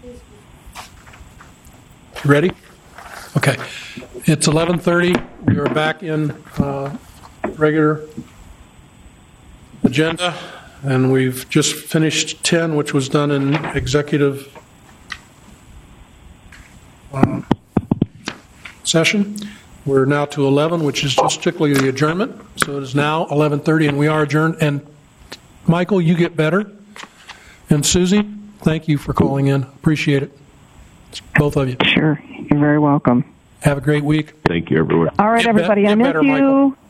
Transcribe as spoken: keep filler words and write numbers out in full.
You ready? Okay. It's eleven thirty. We are back in uh, regular agenda, and we've just finished ten, which was done in executive uh, session. We're now to eleven, which is just strictly the adjournment. So it is now eleven thirty, and we are adjourned. And Michael, you get better. And Susie, thank you for calling in. Appreciate it. Both of you. Sure. You're very welcome. Have a great week. Thank you, everyone. All right, Get everybody. be- I miss better, you. Michael.